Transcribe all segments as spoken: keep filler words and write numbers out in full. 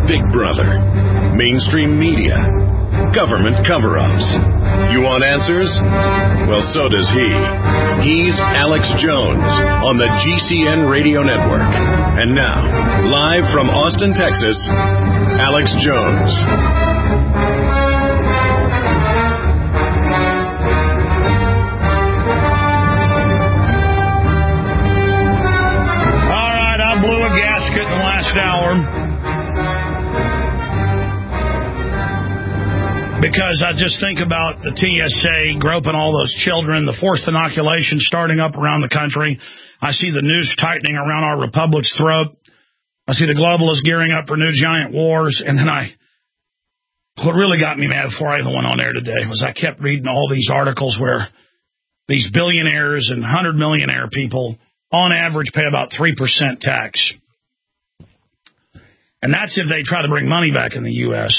Big Brother, mainstream media, government cover-ups. You want answers? Well, so does he. He's Alex Jones on the G C N Radio Network. And now, live from Austin, Texas, Alex Jones. All right, I blew a gasket in the last hour. Because I just think about the T S A groping all those children, the forced inoculation starting up around the country. I see the noose tightening around our republic's throat. I see the globalists gearing up for new giant wars. And then I, what really got me mad before I even went on air today was I kept reading all these articles where these billionaires and hundred millionaire people on average pay about three percent tax. And that's if they try to bring money back in the U S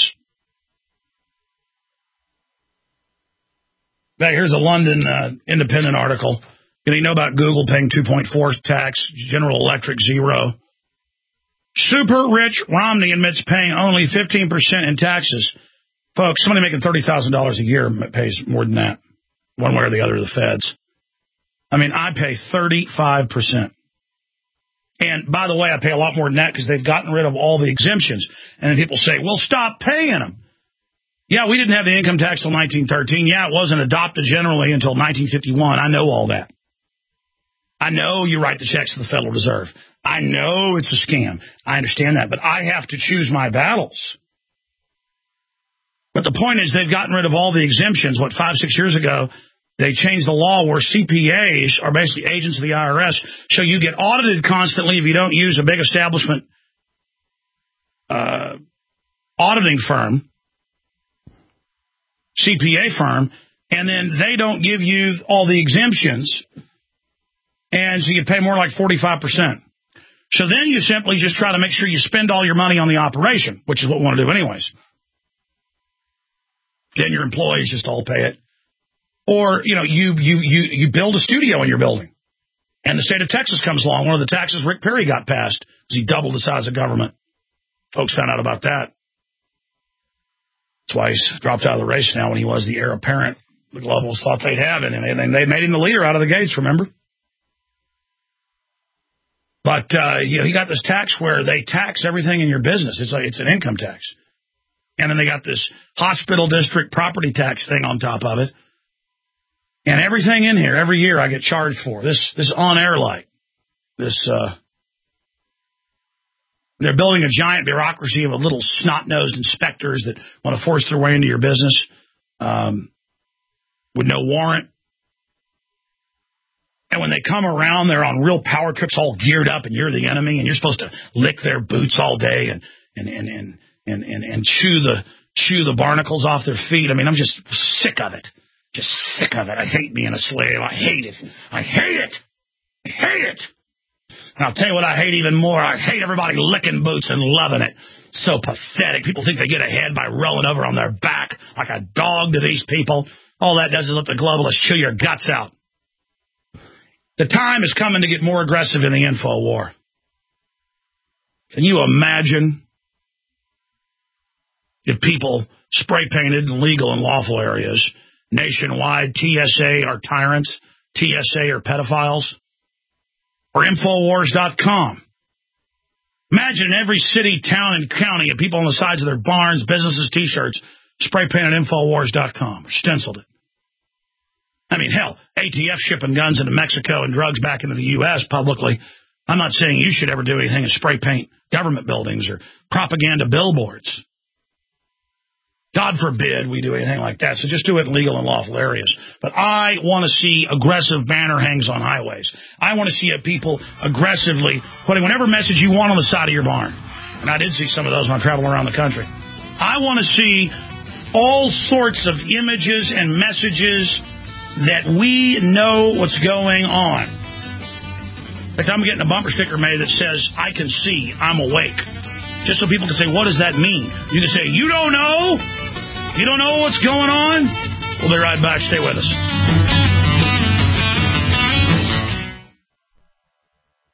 Back here's a London uh, Independent article. You know, you know about Google paying two point four tax, General Electric zero. Super rich Romney admits paying only fifteen percent in taxes. Folks, somebody making thirty thousand dollars a year pays more than that, one way or the other, to the feds. I mean, I pay thirty-five percent. And by the way, I pay a lot more than that because they've gotten rid of all the exemptions. And then people say, well, stop paying them. Yeah, we didn't have the income tax till nineteen thirteen. Yeah, it wasn't adopted generally until nineteen fifty-one. I know all that. I know you write the checks to the Federal Reserve. I know it's a scam. I understand that. But I have to choose my battles. But the point is they've gotten rid of all the exemptions. What, five, six years ago, they changed the law where C P As are basically agents of the I R S. So you get audited constantly if you don't use a big establishment uh, auditing firm. C P A firm, and then they don't give you all the exemptions, and so you pay more like forty-five percent. So then you simply just try to make sure you spend all your money on the operation, which is what we want to do anyways. Then your employees just all pay it. Or, you know, you you you you build a studio in your building, and the state of Texas comes along. One of the taxes Rick Perry got passed because he doubled the size of government. Folks found out about that. That's why he's dropped out of the race now when he was the heir apparent. The globalists thought they'd have it, and they made him the leader out of the gates, remember? But uh, you know, he got this tax where they tax everything in your business. It's like it's an income tax. And then they got this hospital district property tax thing on top of it. And everything in here, every year I get charged for. This this on-air light. This... Uh, They're building a giant bureaucracy of a little snot-nosed inspectors that want to force their way into your business um, with no warrant. And when they come around, they're on real power trips, all geared up, and you're the enemy, and you're supposed to lick their boots all day and and and and and, and, and chew the chew the barnacles off their feet. I mean, I'm just sick of it. Just sick of it. I hate being a slave. I hate it. I hate it. I hate it. And I'll tell you what I hate even more. I hate everybody licking boots and loving it. So pathetic. People think they get ahead by rolling over on their back like a dog to these people. All that does is let the globalists chew your guts out. The time is coming to get more aggressive in the info war. Can you imagine if people spray painted in legal and lawful areas nationwide, T S A are tyrants, T S A are pedophiles? Or Infowars dot com. Imagine every city, town, and county of people on the sides of their barns, businesses, T-shirts, spray painted Infowars dot com or stenciled it. I mean, hell, A T F shipping guns into Mexico and drugs back into the U S publicly. I'm not saying you should ever do anything and spray paint government buildings or propaganda billboards. God forbid we do anything like that. So just do it in legal and lawful areas. But I want to see aggressive banner hangs on highways. I want to see people aggressively putting whatever message you want on the side of your barn. And I did see some of those when I traveled around the country. I want to see all sorts of images and messages that we know what's going on. In fact, I'm getting a bumper sticker made that says, I can see, I'm awake. Just so people can say, what does that mean? You can say, you don't know? You don't know what's going on? We'll be right back. Stay with us.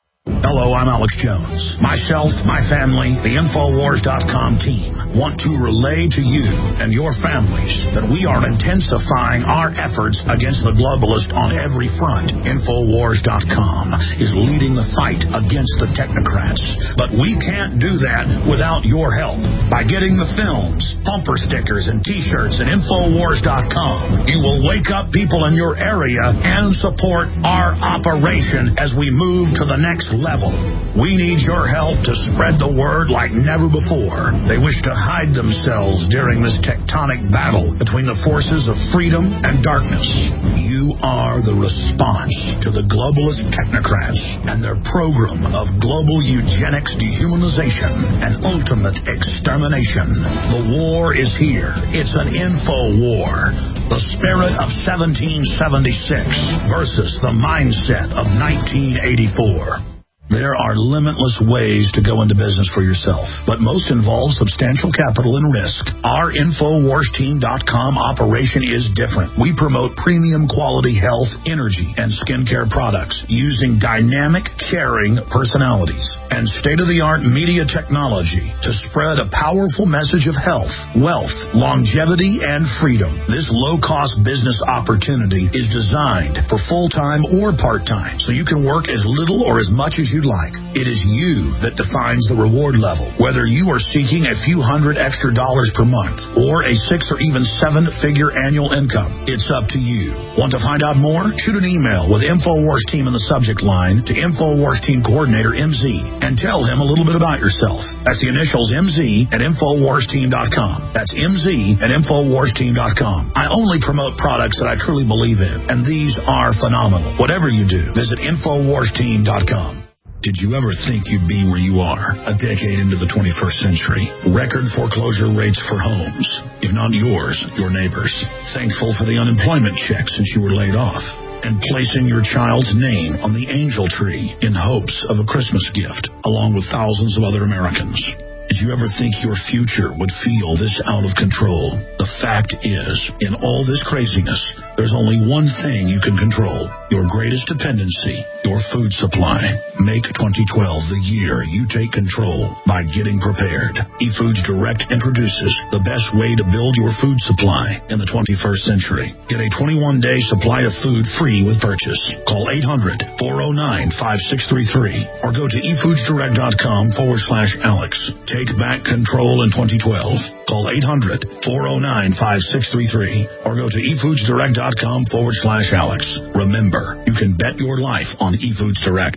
Hello, I'm Alex Jones. Myself, my family, the Infowars dot com team want to relay to you and your families that we are intensifying our efforts against the globalist on every front. Infowars dot com is leading the fight against the technocrats. But we can't do that without your help. By getting the films, bumper stickers, and T-shirts at Infowars dot com, you will wake up people in your area and support our operation as we move to the next level. We need your help to spread the word like never before. They wish to hide themselves during this tectonic battle between the forces of freedom and darkness. You are the response to the globalist technocrats and their program of global eugenics, dehumanization, and ultimate extermination. The war is here. It's an info war. The spirit of seventeen seventy-six versus the mindset of nineteen eighty-four. There are limitless ways to go into business for yourself, but most involve substantial capital and risk. Our Infowars team dot com operation is different. We promote premium quality health, energy, and skincare products using dynamic, caring personalities and state-of-the-art media technology to spread a powerful message of health, wealth, longevity, and freedom. This low-cost business opportunity is designed for full-time or part-time, so you can work as little or as much as you'd like. It is you that defines the reward level. Whether you are seeking a few hundred extra dollars per month or a six or even seven-figure annual income, it's up to you. Want to find out more? Shoot an email with Infowars Team in the subject line to Infowars Team Coordinator M Z and tell him a little bit about yourself. That's the initials M Z at Infowars Team dot com. That's M Z at Infowars Team dot com. I only promote products that I truly believe in, and these are phenomenal. Whatever you do, visit Infowars Team dot com. Did you ever think you'd be where you are a decade into the twenty-first century? Record foreclosure rates for homes, if not yours, your neighbors. Thankful for the unemployment check since you were laid off. And placing your child's name on the angel tree in hopes of a Christmas gift, along with thousands of other Americans. Did you ever think your future would feel this out of control? The fact is, in all this craziness, there's only one thing you can control. Your greatest dependency, your food supply. Make twenty twelve the year you take control by getting prepared. eFoods Direct introduces the best way to build your food supply in the twenty-first century. Get a twenty-one day supply of food free with purchase. Call eight hundred, four oh nine, five six three three or go to eFoodsDirect.com forward slash Alex. Take back control in twenty twelve. Call eight hundred, four oh nine, five six three three or go to eFoodsDirect.com forward slash Alex. Remember, you can bet your life on eFoods Direct.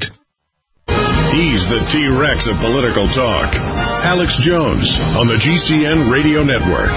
He's the T-Rex of political talk. Alex Jones on the G C N Radio Network.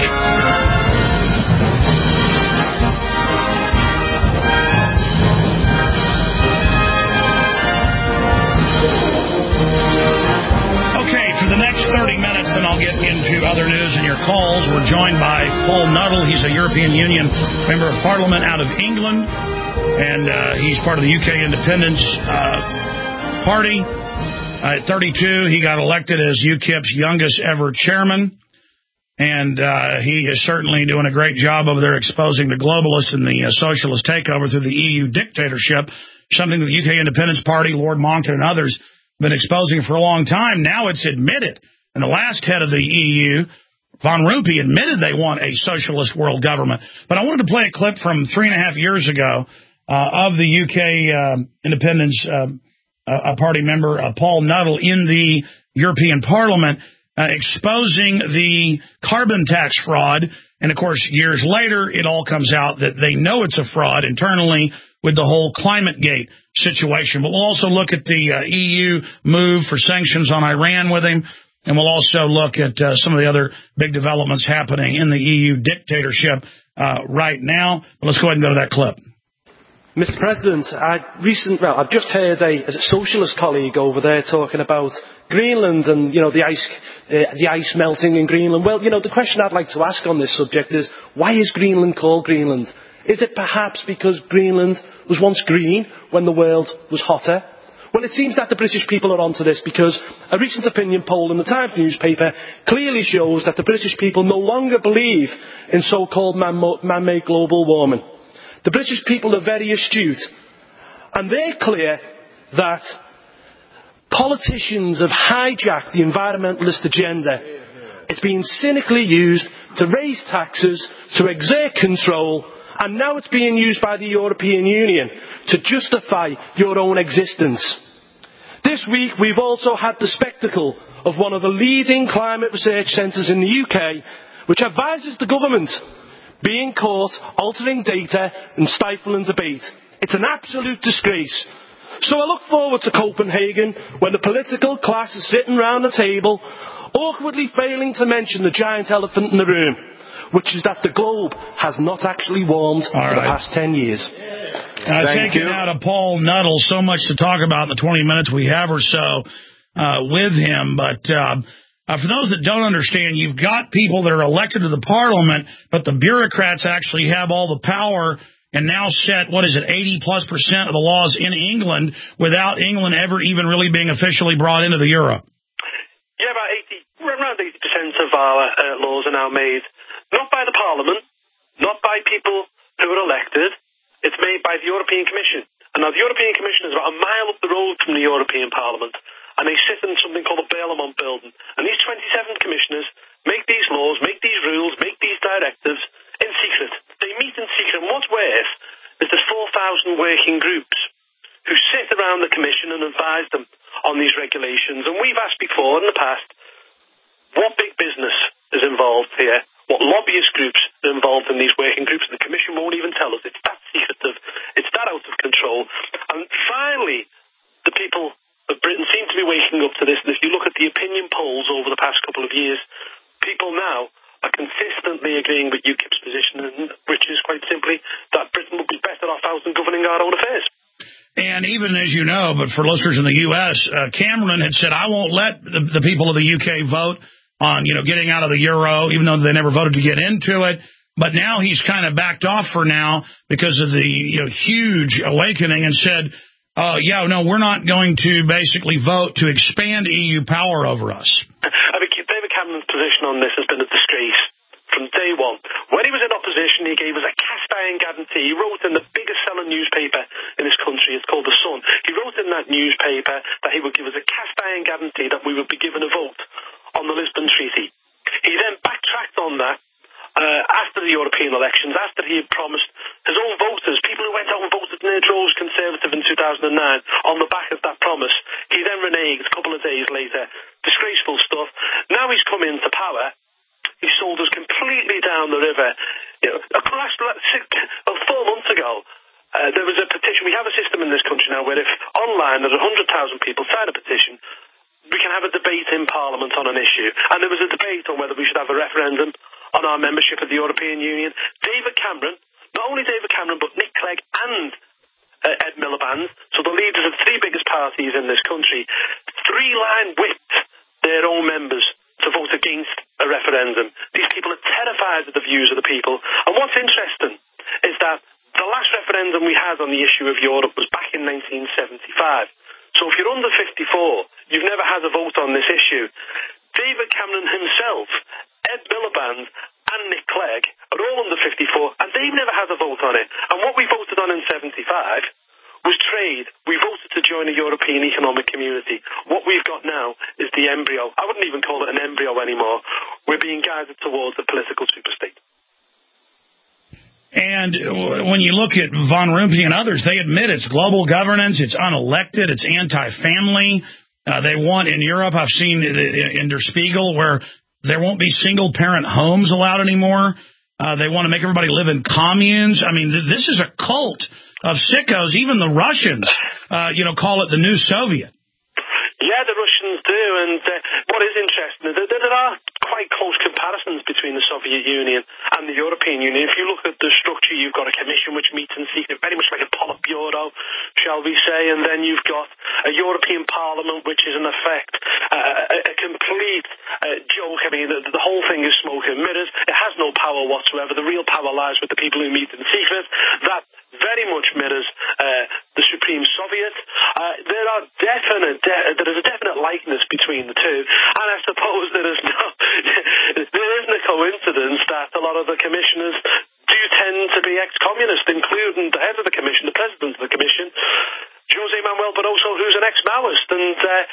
thirty minutes, and I'll get into other news and your calls. We're joined by Paul Nuttall. He's a European Union member of Parliament out of England, and uh, he's part of the U K Independence uh, Party. Uh, at thirty-two, he got elected as UKIP's youngest ever chairman, and uh, he is certainly doing a great job over there exposing the globalists and the uh, socialist takeover through the E U dictatorship, something that the U K Independence Party, Lord Monckton and others have been exposing for a long time. Now it's admitted. And the last head of the E U, Van Rompuy, admitted they want a socialist world government. But I wanted to play a clip from three and a half years ago uh, of the U K uh, Independence uh, uh, Party member uh, Paul Nuttall in the European Parliament uh, exposing the carbon tax fraud. And, of course, years later, it all comes out that they know it's a fraud internally with the whole ClimateGate situation. But we'll also look at the uh, E U move for sanctions on Iran with him. And we'll also look at uh, some of the other big developments happening in the E U dictatorship uh, right now. But let's go ahead and go to that clip. Mister President, I recent, well, I've just heard a, a socialist colleague over there talking about Greenland and, you know, the ice, uh, the ice melting in Greenland. Well, you know, the question I'd like to ask on this subject is, why is Greenland called Greenland? Is it perhaps because Greenland was once green when the world was hotter? Well, it seems that the British people are onto this because a recent opinion poll in the Times newspaper clearly shows that the British people no longer believe in so-called man-made global warming. The British people are very astute, and they're clear that politicians have hijacked the environmentalist agenda. It's being cynically used to raise taxes, to exert control, and now it's being used by the European Union to justify your own existence. This week we've also had the spectacle of one of the leading climate research centres in the U K, which advises the government, being caught altering data and stifling debate. It's an absolute disgrace. So I look forward to Copenhagen, when the political class is sitting round the table, awkwardly failing to mention the giant elephant in the room, which is that the globe has not actually warmed All for right. the past ten years. Uh, taking out of Paul Nuttall, so much to talk about in the twenty minutes we have or so uh, with him. But uh, uh, for those that don't understand, you've got people that are elected to the parliament, but the bureaucrats actually have all the power and now set, what is it, eighty plus percent of the laws in England without England ever even really being officially brought into the euro. Yeah, about eighty, around eighty percent of our uh, laws are now made not by the parliament, not by people who are elected. It's made by the European Commission. And now the European Commission is about a mile up the road from the European Parliament, and they sit in something called the Parliament building. And these twenty-seven commissioners make these laws, make these rules, make these directives in secret. They meet in secret. And what's worse is there's four thousand working groups who sit around the Commission and advise them on these regulations. And we've asked before in the past, what big business is involved here? What lobbyist groups are involved in these working groups? And the Commission won't even tell us. It's that secretive. It's that out of control. And finally, the people of Britain seem to be waking up to this. And if you look at the opinion polls over the past couple of years, people now are consistently agreeing with UKIP's position, which is quite simply that Britain would be better off out than governing our own affairs. And even as you know, but for listeners in the U S, uh, Cameron had said, I won't let the, the people of the U K vote on, you know, getting out of the euro, even though they never voted to get into it. But now he's kind of backed off for now because of the, you know, huge awakening and said, uh, yeah, no, we're not going to basically vote to expand E U power over us. I think David Cameron's position on this has been a disgrace from day one. When he was in opposition, he gave us a cast-iron guarantee. He wrote in the biggest-selling newspaper in this country, it's called The Sun. He wrote in that newspaper that he would give us a cast-iron guarantee that we would be given a vote on the Lisbon Treaty. He then backtracked on that uh, after the European elections, after he had promised his own voters, people who went out and voted in their droves Conservative in two thousand nine, on the back of that promise. He then reneged a couple of days later. Disgraceful stuff. Now he's come into power. He sold us completely down the river. You know, last, six, well, four months ago, uh, there was a petition. We have a system in this country now where if online there's one hundred thousand people sign a petition, we can have a debate in Parliament on an issue. And there was a debate on whether we should have a referendum on our membership of the European Union. David Cameron, not only David Cameron, but Nick Clegg and uh, Ed Miliband, so the leaders of three biggest parties in this country, three-line whipped their own members to vote against a referendum. These people are terrified of the views of the people. And what's interesting is that the last referendum we had on the issue of Europe was back in nineteen seventy-five. So if you're under fifty-four, you've never had a vote on this issue. David Cameron himself, Ed Miliband and Nick Clegg are all under fifty-four, and they've never had a vote on it. And what we voted on in seventy-five was trade. We voted to join a European Economic Community. What we've got now is the embryo. I wouldn't even call it an embryo anymore. We're being guided towards a political superstate. And when you look at Von Rompuy and others, they admit it's global governance, it's unelected, it's anti-family. Uh, they want in Europe, I've seen in Der Spiegel, where there won't be single-parent homes allowed anymore. Uh, they want to make everybody live in communes. I mean, th- this is a cult of sickos. Even the Russians, uh, you know, call it the new Soviet. Yeah, the Russians do, and uh, what is interesting is that there are quite close comparisons between the Soviet Union and the European Union. If you look at the structure, you've got a commission which meets in secret, very much like a Politburo, shall we say, and then you've got a European Parliament which is in effect uh, a, a complete uh, joke. I mean, the, the whole thing is smoke and mirrors. It has no power whatsoever. The real power lies with the people who meet in secret. That very much mirrors uh, the Supreme Soviet. Uh, there are definite, de- there is a definite likeness between the two, and I suppose there is no, there isn't a coincidence that a lot of the commissioners do tend to be ex-communist, including the head of the commission, the president of the commission, Jose Manuel Barroso, who's an ex-Maoist, and uh,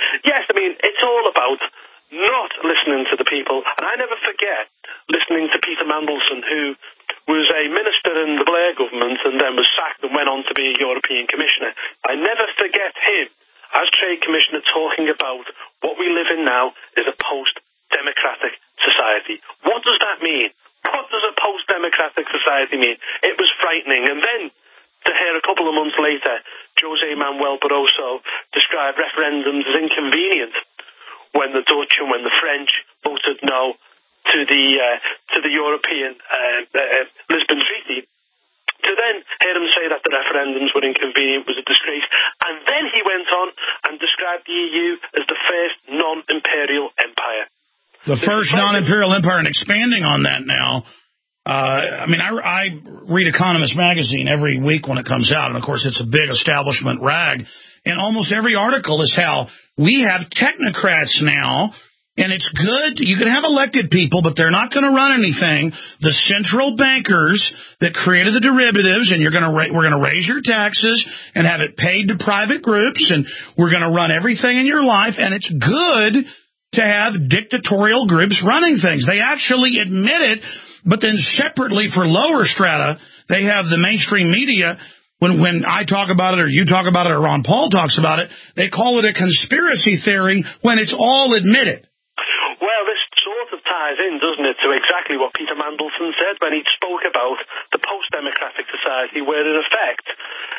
yes, I mean, it's all about not listening to the people. And I never forget listening to Peter Mandelson, who was a minister in the Blair government and then was sacked and went on to be a European Commissioner. I never forget him, as Trade Commissioner, talking about what we live in now is a post-democratic society. What does that mean? What does a post-democratic society mean? It was frightening. And then to hear a couple of months later José Manuel Barroso describe referendums as inconvenient when the Dutch and when the French voted no to the uh, to the European uh, uh, Lisbon Treaty, to then hear him say that the referendums were inconvenient was a disgrace. And then he went on and described the E U as the first non-imperial empire. The first non-imperial empire, and expanding on that now. Uh, I mean, I, I read Economist magazine every week when it comes out, and of course it's a big establishment rag. And almost every article is how we have technocrats now. And it's good. You can have elected people, but they're not going to run anything. The central bankers that created the derivatives, and you're going to ra- we're going to raise your taxes and have it paid to private groups, and we're going to run everything in your life. And it's good to have dictatorial groups running things. They actually admit it, but then separately for lower strata, they have the mainstream media. When when I talk about it or you talk about it or Ron Paul talks about it, they call it a conspiracy theory when it's all admitted. Well, this sort of ties in, doesn't it, to exactly what Peter Mandelson said when he spoke about the post-democratic society, where in effect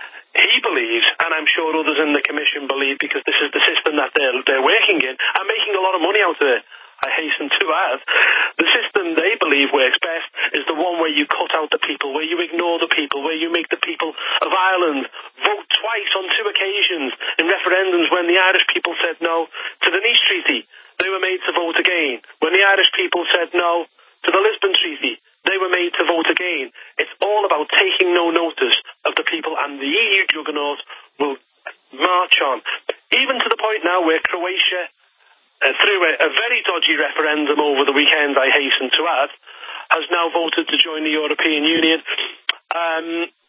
he believes, and I'm sure others in the Commission believe, because this is the system that they're, they're working in and making a lot of money out of it, I hasten to add, the system they believe works best is the one where you cut out the people, where you ignore the people, where you make the people of Ireland vote twice on two occasions in referendums when the Irish people said no to the Nice Treaty. They were made to vote again. When the Irish people said no to the Lisbon Treaty, they were made to vote again. It's all about taking no notice of the people, and the E U juggernaut will march on. Even to the point now where Croatia, uh, through a, a very dodgy referendum over the weekend, I hasten to add, has now voted to join the European Union. Um,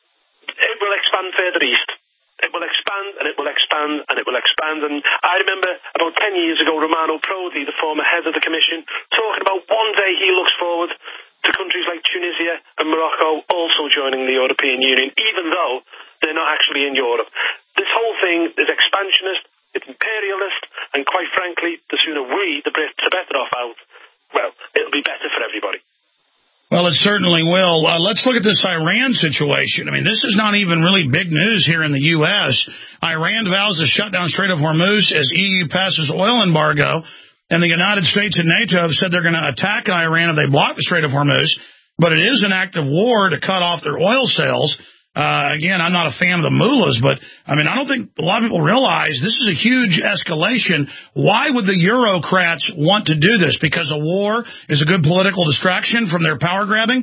it will expand further east. It will expand, and it will expand, and it will expand. And I remember about ten years ago, Romano Prodi, the former head of the Commission, talking about one day he looks forward to countries like Tunisia and Morocco also joining the European Union, even though they're not actually in Europe. This whole thing is expansionist, it's imperialist, and quite frankly, the sooner we, the Brits, are better off out, well, it'll be better for everybody. Well, it certainly will. Uh, let's look at this Iran situation. I mean, this is not even really big news here in the U S Iran vows to shut down Strait of Hormuz as E U passes oil embargo, and the United States and NATO have said they're going to attack Iran if they block the Strait of Hormuz, but it is an act of war to cut off their oil sales. Uh, again, I'm not a fan of the mullahs, but, I mean, I don't think a lot of people realize this is a huge escalation. Why would the Eurocrats want to do this? Because a war is a good political distraction from their power grabbing?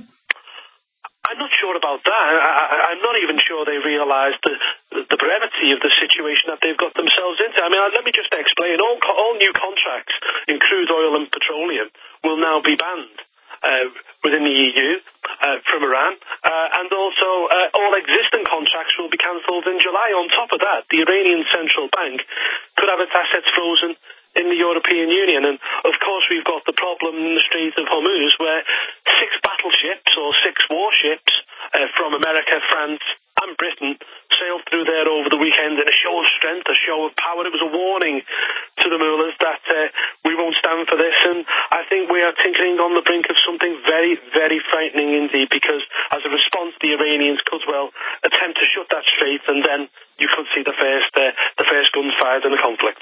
I'm not sure about that. I, I, I'm not even sure they realize the, the brevity of the situation that they've got themselves into. I mean, let me just explain. All, all new contracts in crude oil and petroleum will now be banned uh, within the E U. Uh, from Iran, uh, and also uh, all existing contracts will be cancelled in July. On top of that, the Iranian Central Bank could have its assets frozen in the European Union, and of course we've got the problem in the Strait of Hormuz where six battleships or six warships uh, from America, France and Britain sailed through there over the weekend in a show of strength, a show of power. It was a warning to the mullahs that uh, we won't stand for this, and I think we are tinkering on the brink of something very, very frightening indeed, because as a response the Iranians could well attempt to shut that strait, and then you could see the first uh, the first guns fired in the conflict.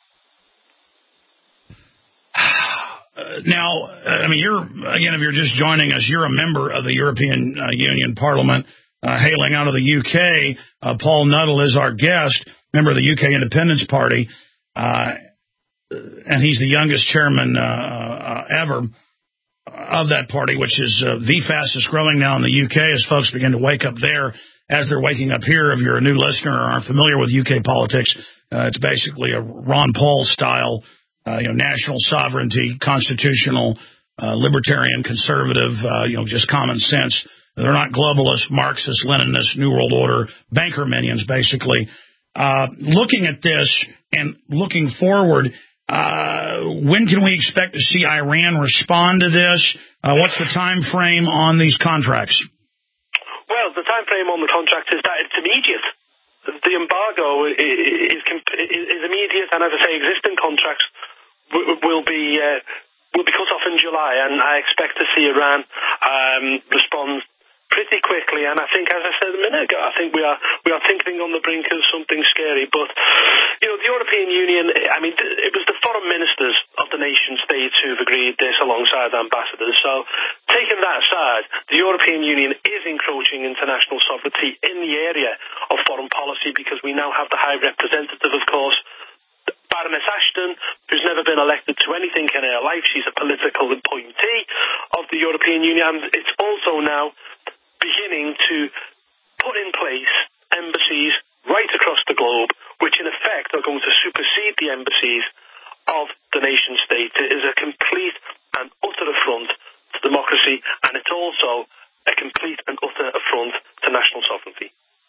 Uh, now, I mean, you're, again, if you're just joining us, you're a member of the European uh, Union Parliament. Uh, hailing out of the U K, uh, Paul Nuttall is our guest, member of the U K Independence Party, uh, and he's the youngest chairman uh, uh, ever of that party, which is uh, the fastest growing now in the U K as folks begin to wake up there as they're waking up here. If you're a new listener or aren't familiar with U K politics, uh, it's basically a Ron Paul style, uh, you know, national sovereignty, constitutional, uh, libertarian, conservative, uh, you know, just common sense. They're not globalist, Marxist, Leninist, New World Order, banker minions, basically. Uh, looking at this and looking forward, uh, when can we expect to see Iran respond to this? Uh, what's the time frame on these contracts? Well, the time frame on the contract is that it's immediate. The embargo is, is, is immediate, and as I say, existing contracts will be uh, will be cut off in July, and I expect to see Iran um, respond pretty quickly. And I think, as I said a minute ago, I think we are we are thinking on the brink of something scary. But you know, the European Union, I mean, it was the foreign ministers of the nation states who've agreed this alongside ambassadors. So, taking that aside, the European Union is encroaching international sovereignty in the area of foreign policy, because we now have the High Representative, of course, Baroness Ashton, who's never been elected to anything in her life. She's a political appointee of the European Union, and it's also now beginning to put in place embassies right across the globe, which in effect are going to supersede the embassies of the nation state. It is a complete and utter affront to democracy, and it's also a complete and utter affront to national sovereignty.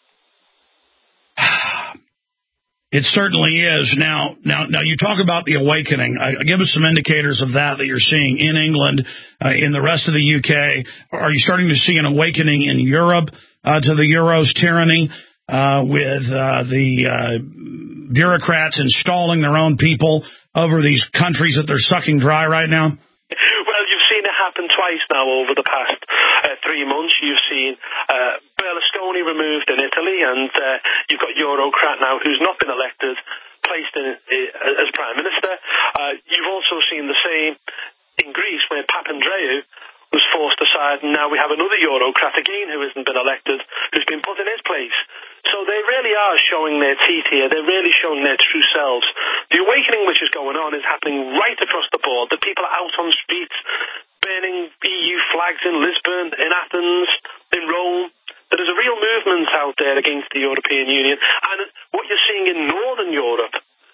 It certainly is. Now, now, now, you talk about the awakening. I, give us some indicators of that that you're seeing in England, uh, in the rest of the U K. Are you starting to see an awakening in Europe uh, to the Euro's tyranny, uh, with uh, the uh, bureaucrats installing their own people over these countries that they're sucking dry right now? Well, you've seen it happen twice now over the past uh, three months. You've seen uh, Berlusconi removed in Italy, and uh, you've got Eurocrat now who's not been elected, placed in uh, as Prime Minister. Uh, you've also seen the same in Greece, where Papandreou was forced aside, and now we have another Eurocrat again who hasn't been elected, who's been put in his place. So they really are showing their teeth here. They're really showing their true selves. The awakening which is going on is happening right across the board. The people are out on streets, burning E U flags in Lisbon, in Athens, in Rome. There is a real movement out there against the European Union. And what you're seeing in Northern Europe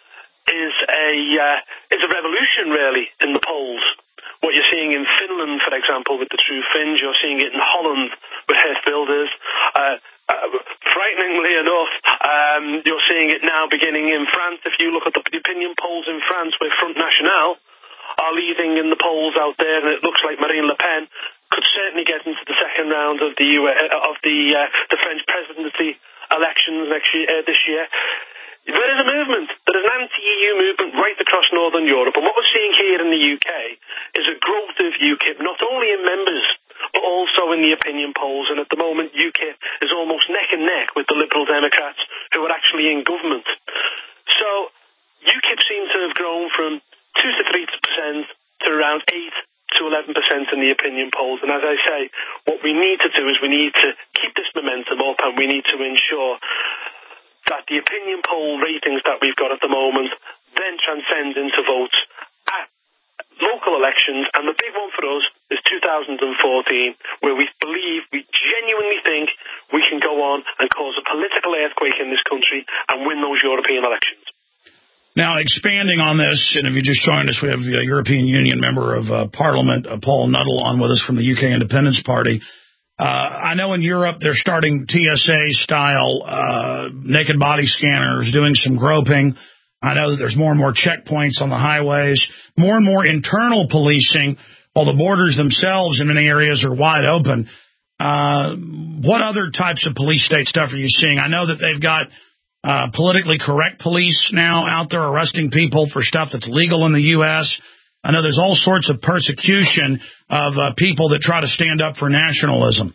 is a, uh, is a revolution, really, in the polls. What you're seeing in Finland, for example, with the True Finns, you're seeing it in Holland with Geert Wilders. Uh, uh, frighteningly enough, um, you're seeing it now beginning in France. If you look at the opinion polls in France, where Front National are leading in the polls out there, and it looks like Marine Le Pen could certainly get into the second round of the U- of the uh, the French presidency elections next year, uh, this year. There is a movement. There is an anti-E U movement right across Northern Europe. And what we're seeing here in the U K is a growth of UKIP, not only in members, but also in the opinion polls. And at the moment, UKIP is almost neck and neck with the Liberal Democrats, who are actually in government. So UKIP seems to have grown from two to three percent to around eight to eleven percent in the opinion polls. And as I say, what we need to do is we need to keep this momentum up, and we need to ensure that the opinion poll ratings that we've got at the moment then transcend into votes at local elections. And the big one for us is two thousand fourteen, where we believe, we genuinely think we can go on and cause a political earthquake in this country and win those European elections. Now, expanding on this, and if you just joined us, we have a European Union member of uh, Parliament, uh, Paul Nuttall, on with us from the U K Independence Party. Uh, I know in Europe they're starting T S A-style uh, naked body scanners, doing some groping. I know that there's more and more checkpoints on the highways, more and more internal policing, while the borders themselves in many areas are wide open. Uh, what other types of police state stuff are you seeing? I know that they've got uh, politically correct police now out there arresting people for stuff that's legal in the U S I know there's all sorts of persecution of uh, people that try to stand up for nationalism.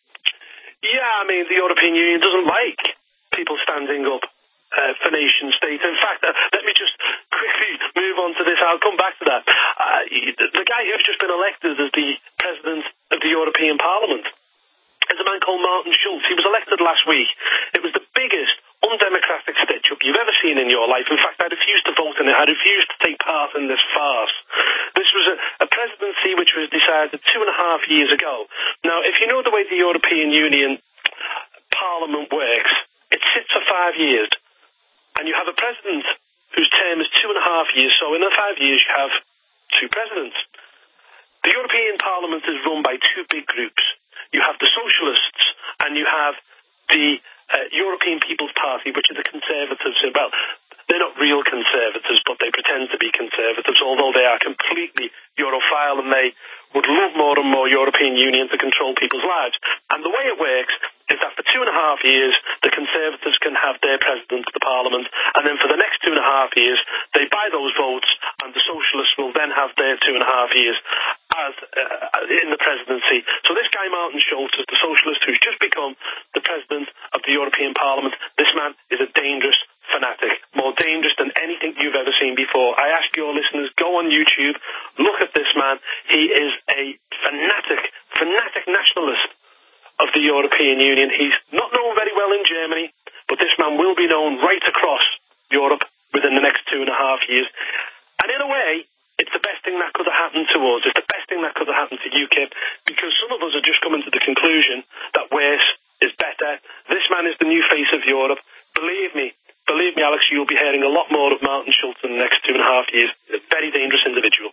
Yeah, I mean, the European Union doesn't like people standing up uh, for nation states. In fact, uh, let me just quickly move on to this. I'll come back to that. Uh, the, the guy who's just been elected as the president of the European Parliament is a man called Martin Schulz. He was elected last week. It was the biggest undemocratic stitch-up you've ever seen in your life. In fact, I refused to vote in it. I refused to take part in this farce. This was a, a presidency which was decided two and a half years ago. Now, if you know the way the European Union Parliament works, it sits for five years, and you have a president whose term is two and a half years. So in the five years, you have two presidents. The European Parliament is run by two big groups. You have the socialists, and you have the uh, European European People's Party, which is a conservative, well, they're not real conservatives, but they pretend to be conservatives, although they are completely Europhile and they would love more and more European Union to control people's lives. And the way it works is that for two and a half years, the Conservatives can have their president of the Parliament, and then for the next two and a half years, they buy those votes, and the Socialists will then have their two and a half years as uh, in the presidency. So this guy, Martin Schulz, is the Socialist who's just become the president of the European Parliament. This man is a dangerous fanatic, more dangerous than anything you've ever seen before. I ask your listeners, go on YouTube, look at this man. He is a fanatic, fanatic nationalist of the European Union. He's not known very well in Germany, but this man will be known right across Europe within the next two and a half years. And in a way, it's the best thing that could have happened to us. It's the best thing that could have happened to UKIP, because some of us are just coming to the conclusion that worse is better. This man is the new face of Europe. Believe me, Believe me, Alex, you'll be hearing a lot more of Martin Schulz in the next two and a half years. A very dangerous individual.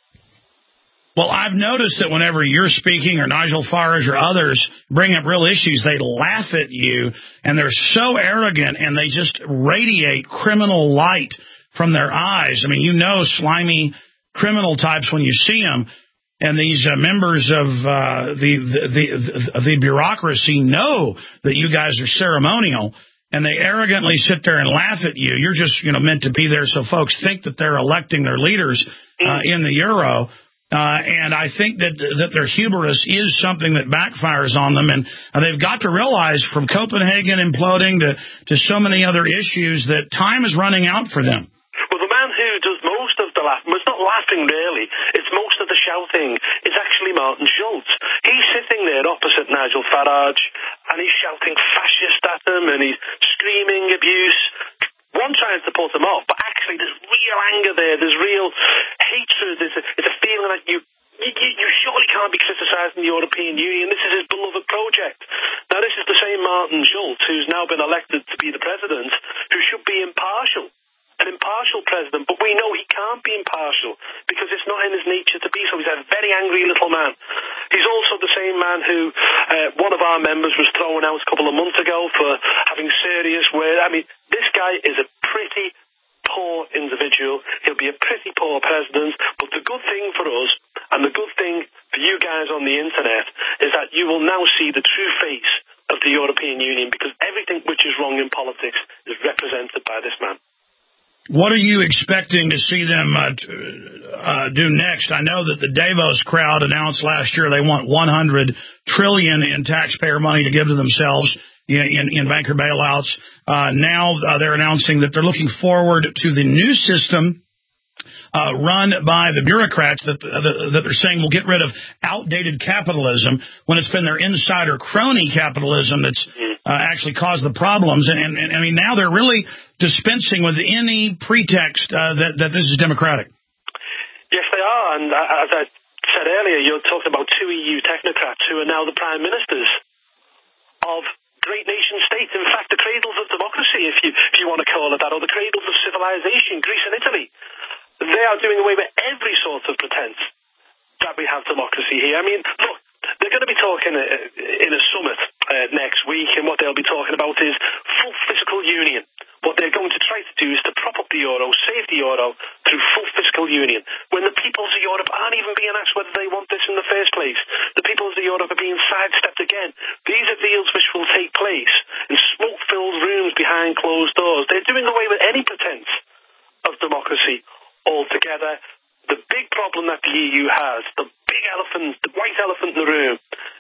Well, I've noticed that whenever you're speaking or Nigel Farage or others bring up real issues, they laugh at you, and they're so arrogant, and they just radiate criminal light from their eyes. I mean, you know slimy criminal types when you see them, and these uh, members of uh, the, the, the, the, the bureaucracy know that you guys are ceremonial, and they arrogantly sit there and laugh at you. You're just, you know, meant to be there so folks think that they're electing their leaders uh, in the euro. Uh, and I think that that their hubris is something that backfires on them. And uh, they've got to realize, from Copenhagen imploding to, to so many other issues, that time is running out for them. Well, the man who does most of the laughing, well, it's not laughing really, it's most of the shouting, is actually Martin Schulz. He's sitting there opposite Nigel Farage, and he's shouting fascist at him, and he's screaming abuse. One trying to put him off, but actually there's real anger there, there's real hatred, there's a, it's a feeling that you, you, you surely can't be criticising the European Union. This is his beloved project. Now, this is the same Martin Schulz who's now been elected to be the president, who should be impartial. An impartial president, but we know he can't be impartial because it's not in his nature to be so. He's a very angry little man. He's also the same man who uh, one of our members was thrown out a couple of months ago for having serious words. I mean, this guy is a pretty poor individual. He'll be a pretty poor president, but the good thing for us and the good thing for you guys on the internet is that you will now see the true face of the European Union, because everything which is wrong in politics is represented by this man. What are you expecting to see them uh, t- uh, do next? I know that the Davos crowd announced last year they want one hundred trillion dollars in taxpayer money to give to themselves in, in, in banker bailouts. Uh, now uh, they're announcing that they're looking forward to the new system Uh, run by the bureaucrats that, uh, that they're saying will get rid of outdated capitalism, when it's been their insider crony capitalism that's uh, actually caused the problems. And, and, and I mean, now they're really dispensing with any pretext uh, that, that this is democratic. Yes, they are. And uh, as I said earlier, you're talking about two E U technocrats who are now the prime ministers of great nation states. In fact, the cradles of democracy, if you, if you want to call it that, or the cradles of civilization, Greece and Italy. They are doing away with every sort of pretense that we have democracy here. I mean, look, they're going to be talking in a summit uh, next week, and what they'll be talking about is full fiscal union. What they're going to try to do is to prop up the euro, save the euro through full fiscal union, when the peoples of Europe aren't even being asked whether they want this in the first place. The peoples of Europe are being sidestepped again. These are deals which will take place in smoke-filled rooms behind closed doors. They're doing away with any pretense of democracy altogether. The big problem that the E U has, the big elephant, the white elephant in the room,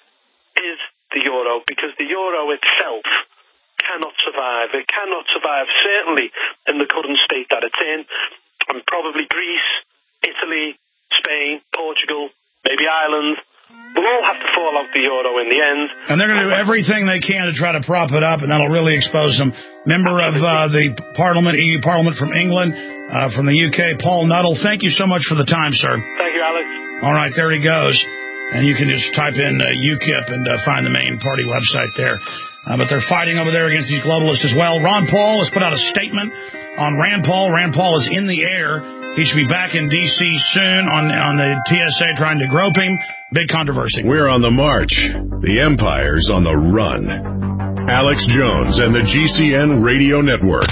is the euro, because the euro itself cannot survive. It cannot survive, certainly in the current state that it's in. And probably Greece, Italy, Spain, Portugal, maybe Ireland will all have to fall out the euro in the end. And they're going to do everything they can to try to prop it up, and that'll really expose them. Member of uh, the Parliament, E U Parliament from England, uh, from the U K, Paul Nuttall, thank you so much for the time, sir. Thank you, Alex. All right, there he goes. And you can just type in uh, UKIP and uh, find the main party website there. Uh, but they're fighting over there against these globalists as well. Ron Paul has put out a statement on Rand Paul. Rand Paul is in the air. He should be back in D C soon on, on the T S A trying to grope him. Big controversy. We're on the march. The empire's on the run. Alex Jones and the G C N Radio Network.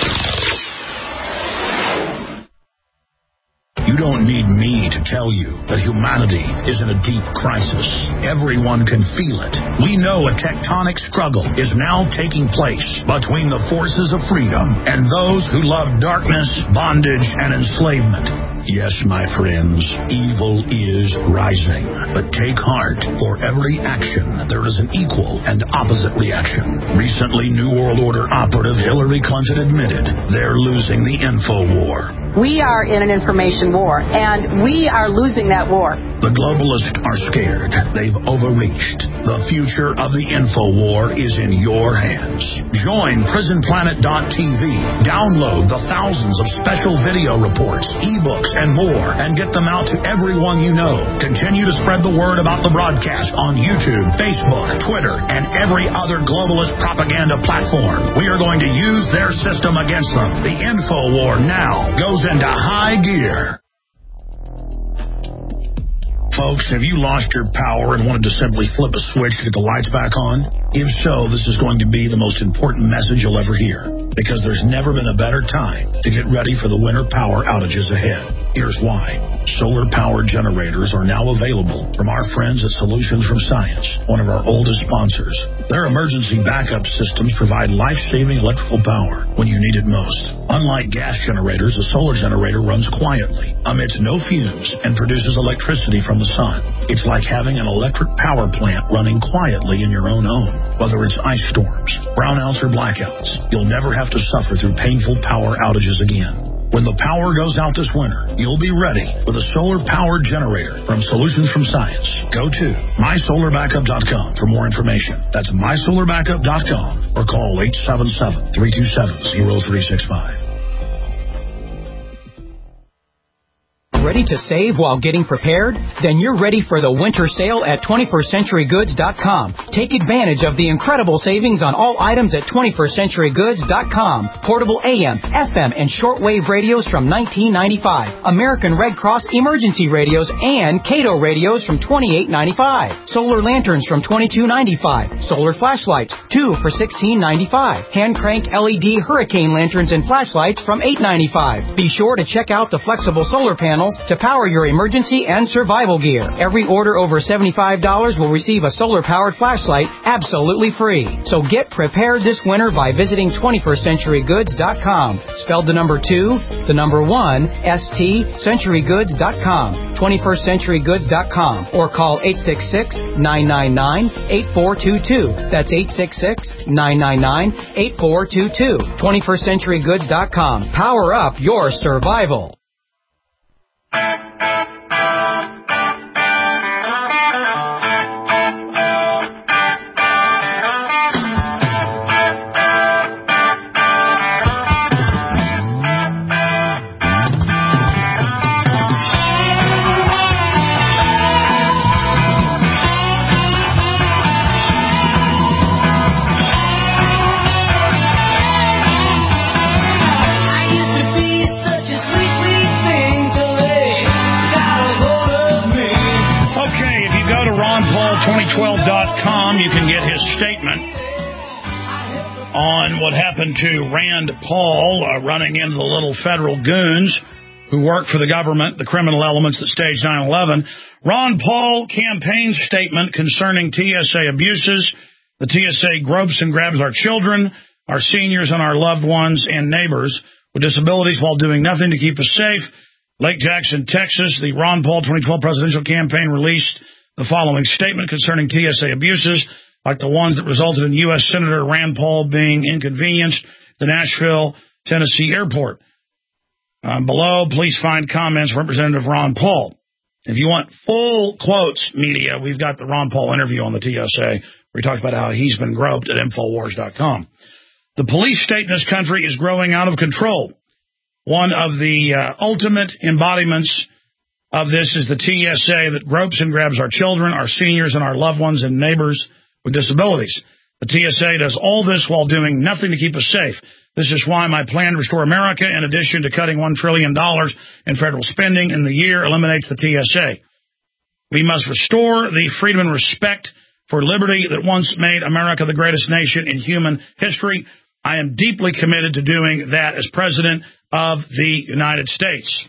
You don't need me to tell you that humanity is in a deep crisis. Everyone can feel it. We know a tectonic struggle is now taking place between the forces of freedom and those who love darkness, bondage, and enslavement. Yes, my friends, evil is rising. But take heart. For every action, there is an equal and opposite reaction. Recently, New World Order operative Hillary Clinton admitted they're losing the info war. We are in an information war, and we are losing that war. The globalists are scared. They've overreached. The future of the info war is in your hands. Join prison planet dot t v. Download the thousands of special video reports, ebooks, and more, and get them out to everyone you know. Continue to spread the word about the broadcast on YouTube, Facebook, Twitter, and every other globalist propaganda platform. We are going to use their system against them. The info war now goes into high gear. Folks, have you lost your power and wanted to simply flip a switch to get the lights back on? If so, this is going to be the most important message you'll ever hear, because there's never been a better time to get ready for the winter power outages ahead. Here's why. Solar-powered generators are now available from our friends at Solutions from Science, one of our oldest sponsors. Their emergency backup systems provide life-saving electrical power when you need it most. Unlike gas generators, a solar generator runs quietly, emits no fumes, and produces electricity from the sun. It's like having an electric power plant running quietly in your own home. Whether it's ice storms, brownouts, or blackouts, you'll never have to suffer through painful power outages again. When the power goes out this winter, you'll be ready with a solar-powered generator from Solutions from Science. Go to my solar backup dot com for more information. That's my solar backup dot com or call eight seven seven, three two seven, zero three six five. Ready to save while getting prepared? Then you're ready for the winter sale at twenty-first century goods dot com. Take advantage of the incredible savings on all items at twenty-first century goods dot com. Portable A M, F M, and shortwave radios from nineteen ninety-five. American Red Cross emergency radios and Cato radios from twenty-eight ninety-five. Solar lanterns from twenty-two ninety-five. Solar flashlights, two for sixteen ninety-five. Hand crank L E D hurricane lanterns and flashlights from eight ninety-five. Be sure to check out the flexible solar panels to power your emergency and survival gear. Every order over seventy-five dollars will receive a solar-powered flashlight absolutely free. So get prepared this winter by visiting twenty-first century goods dot com. Spelled the number two, the number one, S T, century goods dot com. twenty-first century goods dot com. Or call eight six six, nine nine nine, eight four two two. That's eight six six, nine nine nine, eight four two two. twenty-first century goods dot com. Power up your survival. twenty twelve dot com, you can get his statement on what happened to Rand Paul uh, running into the little federal goons who work for the government, the criminal elements that staged nine eleven. Ron Paul campaign statement concerning T S A abuses. The T S A gropes and grabs our children, our seniors, and our loved ones and neighbors with disabilities while doing nothing to keep us safe. Lake Jackson, Texas, the Ron Paul twenty twelve presidential campaign released the following statement concerning T S A abuses, like the ones that resulted in U S Senator Rand Paul being inconvenienced at the Nashville, Tennessee airport. Um, below, please find comments from Representative Ron Paul. If you want full quotes, media, we've got the Ron Paul interview on the T S A where he talks about how he's been groped at Infowars dot com. The police state in this country is growing out of control. One of the uh, ultimate embodiments of this is the T S A that gropes and grabs our children, our seniors, and our loved ones and neighbors with disabilities. The T S A does all this while doing nothing to keep us safe. This is why my plan to restore America, in addition to cutting one trillion dollars in federal spending in the year, eliminates the T S A. We must restore the freedom and respect for liberty that once made America the greatest nation in human history. I am deeply committed to doing that as President of the United States.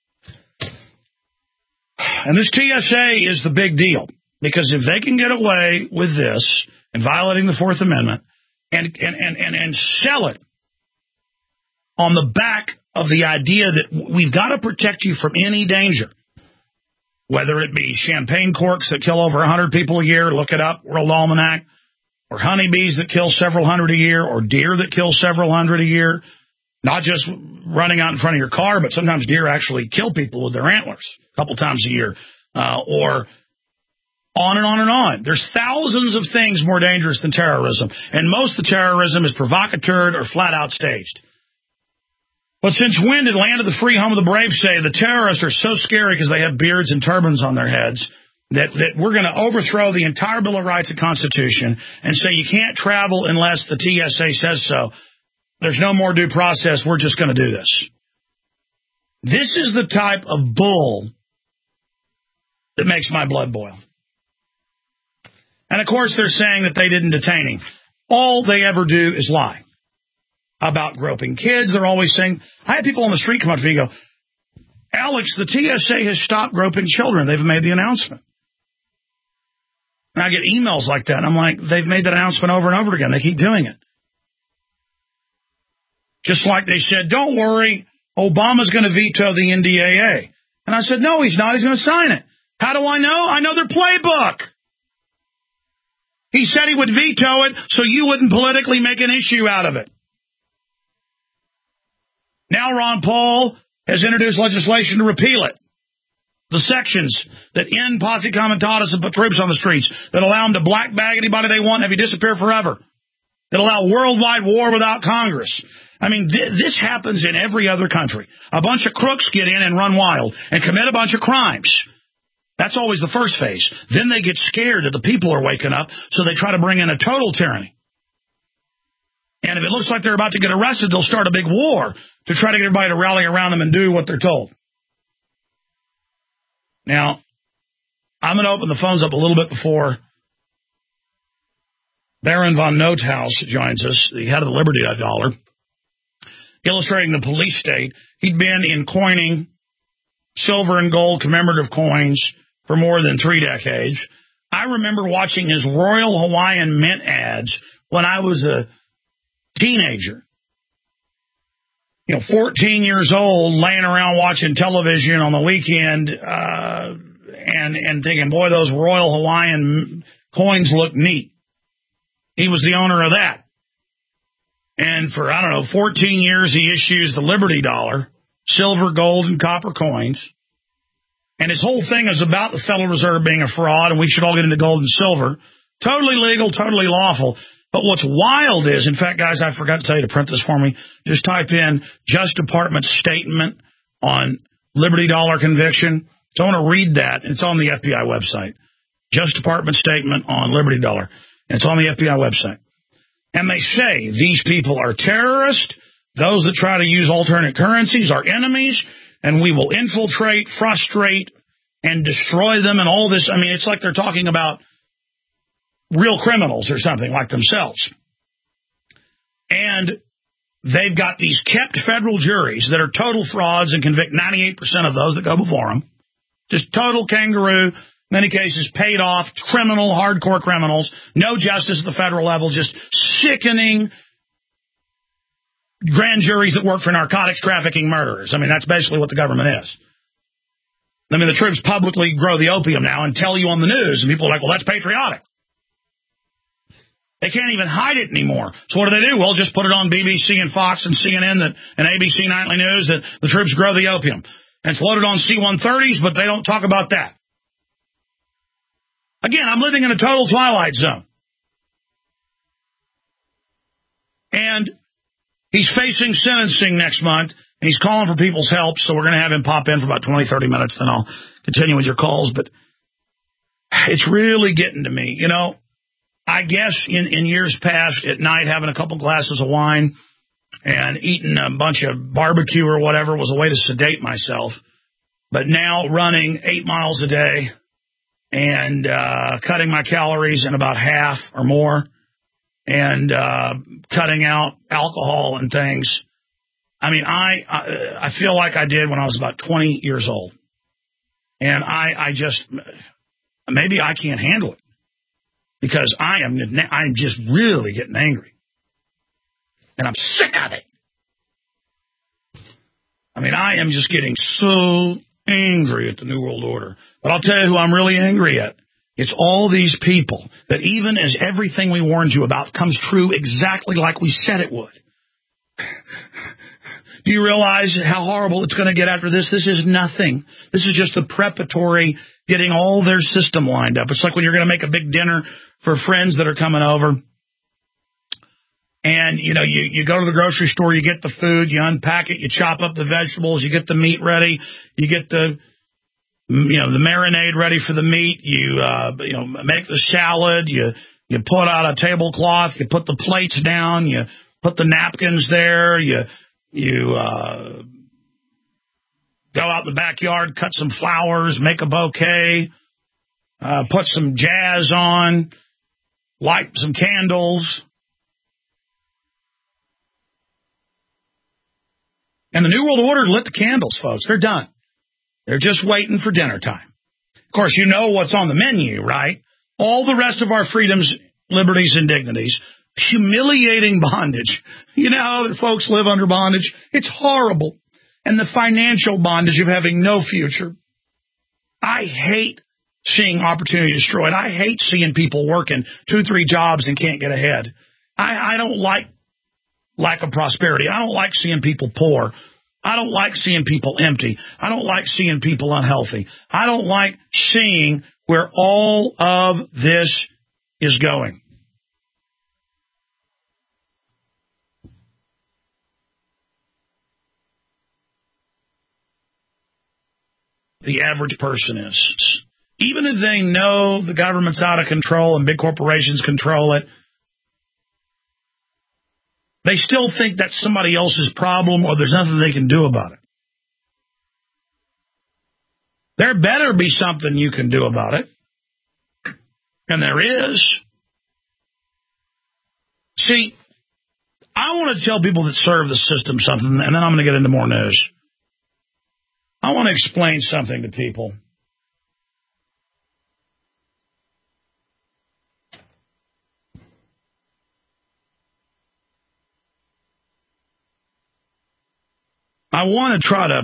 And this T S A is the big deal, because if they can get away with this and violating the Fourth Amendment and, and, and, and, and sell it on the back of the idea that we've got to protect you from any danger, whether it be champagne corks that kill over one hundred people a year, look it up, World Almanac, or honeybees that kill several hundred a year, or deer that kill several hundred a year, not just running out in front of your car, but sometimes deer actually kill people with their antlers a couple times a year, uh, or on and on and on. There's thousands of things more dangerous than terrorism, and most of the terrorism is provocateur or flat-out staged. But since when did Land of the Free, Home of the Brave say the terrorists are so scary because they have beards and turbans on their heads that, that we're going to overthrow the entire Bill of Rights and Constitution and say you can't travel unless the T S A says so? There's no more due process. We're just going to do this. This is the type of bull that makes my blood boil. And, of course, they're saying that they didn't detain him. All they ever do is lie about groping kids. They're always saying, I had people on the street come up to me and go, Alex, the T S A has stopped groping children. They've made the announcement. And I get emails like that. And I'm like, they've made that announcement over and over again. They keep doing it. Just like they said, don't worry, Obama's going to veto the N D A A. And I said, no, he's not. He's going to sign it. How do I know? I know their playbook. He said he would veto it so you wouldn't politically make an issue out of it. Now Ron Paul has introduced legislation to repeal it. The sections that end posse comitatus and put troops on the streets, that allow them to black bag anybody they want and have you disappear forever, that allow worldwide war without Congress. I mean, th- this happens in every other country. A bunch of crooks get in and run wild and commit a bunch of crimes. That's always the first phase. Then they get scared that the people are waking up, so they try to bring in a total tyranny. And if it looks like they're about to get arrested, they'll start a big war to try to get everybody to rally around them and do what they're told. Now, I'm going to open the phones up a little bit before Baron von Nothaus joins us, the head of the Liberty Dollar, illustrating the police state. He'd been in coining silver and gold commemorative coins for more than three decades. I remember watching his Royal Hawaiian Mint ads when I was a teenager. You know, fourteen years old, laying around watching television on the weekend uh, and, and thinking, boy, those Royal Hawaiian coins look neat. He was the owner of that. And for, I don't know, fourteen years, he issues the Liberty Dollar, silver, gold, and copper coins. And his whole thing is about the Federal Reserve being a fraud, and we should all get into gold and silver. Totally legal, totally lawful. But what's wild is, in fact, guys, I forgot to tell you to print this for me. Just type in Justice Department statement on Liberty Dollar conviction. So I want to read that. It's on the F B I website. Justice Department statement on Liberty Dollar. It's on the F B I website. And they say these people are terrorists. Those that try to use alternate currencies are enemies, and we will infiltrate, frustrate, and destroy them and all this. I mean, it's like they're talking about real criminals or something like themselves. And they've got these kept federal juries that are total frauds and convict ninety-eight percent of those that go before them. Just total kangaroo, many cases paid off, criminal, hardcore criminals, no justice at the federal level, just sickening grand juries that work for narcotics trafficking murderers. I mean, that's basically what the government is. I mean, the troops publicly grow the opium now and tell you on the news, and people are like, well, that's patriotic. They can't even hide it anymore. So what do they do? Well, just put it on B B C and Fox and C N N that, and A B C Nightly News that the troops grow the opium. And it's loaded on C one thirties, but they don't talk about that. Again, I'm living in a total twilight zone. And he's facing sentencing next month, and he's calling for people's help, so we're going to have him pop in for about twenty, thirty minutes, then I'll continue with your calls. But it's really getting to me. You know, I guess in, in years past, at night, having a couple glasses of wine and eating a bunch of barbecue or whatever was a way to sedate myself. But now running eight miles a day and uh, cutting my calories in about half or more, and uh, cutting out alcohol and things. I mean, I, I I feel like I did when I was about twenty years old. And I, I just, maybe I can't handle it. Because I am I'm just really getting angry. And I'm sick of it. I mean, I am just getting so angry at the New World Order. But I'll tell you who I'm really angry at. It's all these people that even as everything we warned you about comes true exactly like we said it would. Do you realize how horrible it's going to get after this? This is nothing. This is just a preparatory getting all their system lined up. It's like when you're going to make a big dinner for friends that are coming over. And, you know, you, you go to the grocery store, you get the food, you unpack it, you chop up the vegetables, you get the meat ready, you get the, you know, the marinade ready for the meat, you, uh, you know, make the salad, you, you put out a tablecloth, you put the plates down, you put the napkins there, you, You uh, go out in the backyard, cut some flowers, make a bouquet, uh, put some jazz on, light some candles. And the New World Order lit the candles, folks. They're done. They're just waiting for dinner time. Of course, you know what's on the menu, right? All the rest of our freedoms, liberties, and dignities. Humiliating bondage. You know how that folks live under bondage? It's horrible. And the financial bondage of having no future. I hate seeing opportunity destroyed. I hate seeing people working two, three jobs and can't get ahead. I, I don't like lack of prosperity. I don't like seeing people poor. I don't like seeing people empty. I don't like seeing people unhealthy. I don't like seeing where all of this is going. The average person is. Even if they know the government's out of control and big corporations control it, they still think that's somebody else's problem or there's nothing they can do about it. There better be something you can do about it. And there is. See, I want to tell people that serve the system something, and then I'm going to get into more news. I want to explain something to people. I want to try to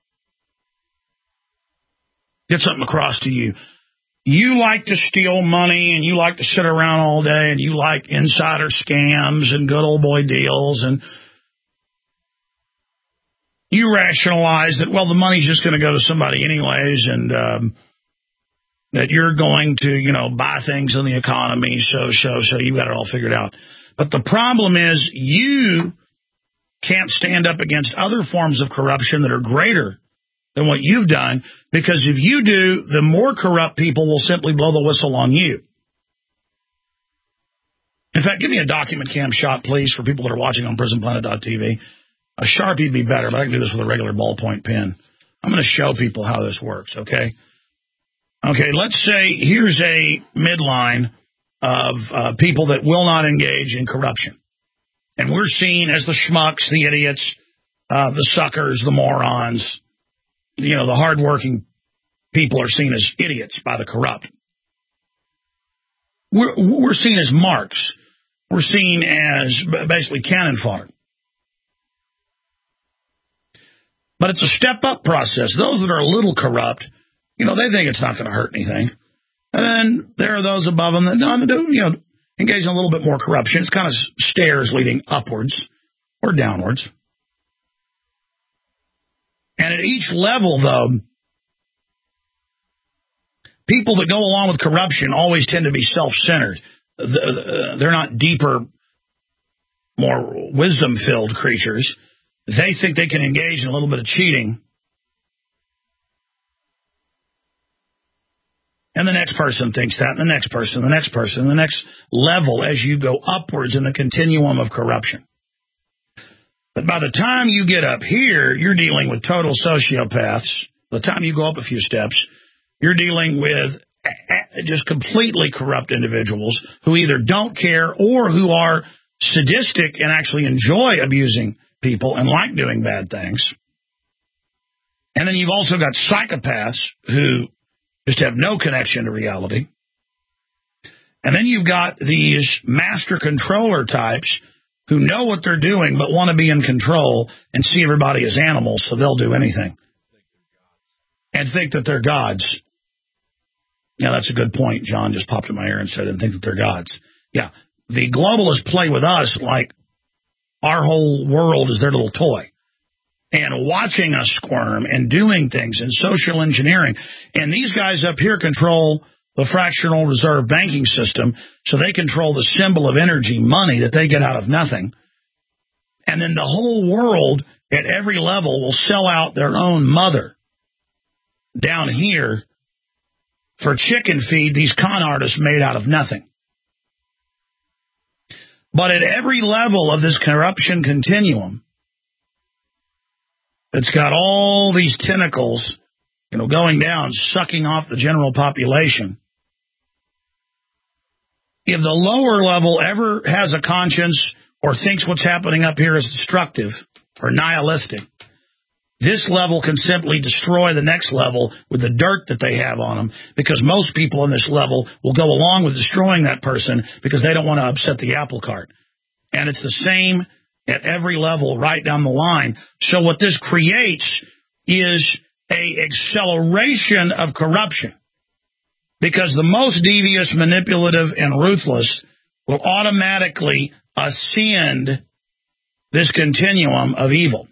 get something across to you. You like to steal money, and you like to sit around all day, and you like insider scams and good old boy deals, and you rationalize that, well, the money's just going to go to somebody anyways, and um, that you're going to, you know, buy things in the economy, so, so, so you got it all figured out. But the problem is you can't stand up against other forms of corruption that are greater than what you've done, because if you do, the more corrupt people will simply blow the whistle on you. In fact, give me a document cam shot, please, for people that are watching on prison planet dot t v. A Sharpie would be better, but I can do this with a regular ballpoint pen. I'm going to show people how this works, okay? Okay, let's say here's a midline of uh, people that will not engage in corruption. And we're seen as the schmucks, the idiots, uh, the suckers, the morons. You know, the hardworking people are seen as idiots by the corrupt. We're, we're seen as marks. We're seen as basically cannon fodder. But it's a step-up process. Those that are a little corrupt, you know, they think it's not going to hurt anything. And then there are those above them that don't do, you know, engage in a little bit more corruption. It's kind of stairs leading upwards or downwards. And at each level, though, people that go along with corruption always tend to be self-centered. They're not deeper, more wisdom-filled creatures. They think they can engage in a little bit of cheating. And the next person thinks that, and the next person, the next person, the next level as you go upwards in the continuum of corruption. But by the time you get up here, you're dealing with total sociopaths. By the time you go up a few steps, you're dealing with just completely corrupt individuals who either don't care or who are sadistic and actually enjoy abusing people and like doing bad things. And then you've also got psychopaths who just have no connection to reality. And then you've got these master controller types who know what they're doing but want to be in control and see everybody as animals, so they'll do anything. And think that they're gods. Yeah, that's a good point. John just popped in my ear and said, and think that they're gods. Yeah, the globalists play with us like our whole world is their little toy. And watching us squirm and doing things and social engineering. And these guys up here control the fractional reserve banking system, so they control the symbol of energy, money, that they get out of nothing. And then the whole world at every level will sell out their own mother down here for chicken feed these con artists made out of nothing. But at every level of this corruption continuum, it's got all these tentacles, you know, going down, sucking off the general population. If the lower level ever has a conscience or thinks what's happening up here is destructive or nihilistic, this level can simply destroy the next level with the dirt that they have on them, because most people in this level will go along with destroying that person because they don't want to upset the apple cart. And it's the same at every level right down the line. So what this creates is an acceleration of corruption, because the most devious, manipulative, and ruthless will automatically ascend this continuum of evil.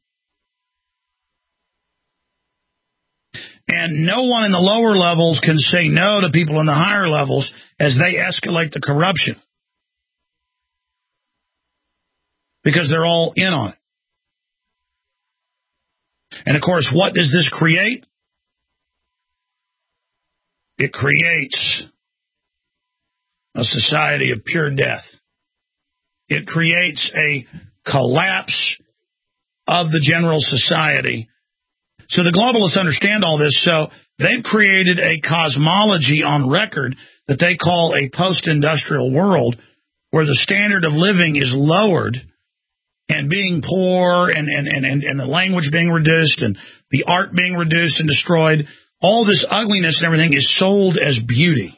And no one in the lower levels can say no to people in the higher levels as they escalate the corruption, because they're all in on it. And, of course, what does this create? It creates a society of pure death. It creates a collapse of the general society. So the globalists understand all this, so they've created a cosmology on record that they call a post-industrial world, where the standard of living is lowered, and being poor, and, and, and, and the language being reduced, and the art being reduced and destroyed. All this ugliness and everything is sold as beauty.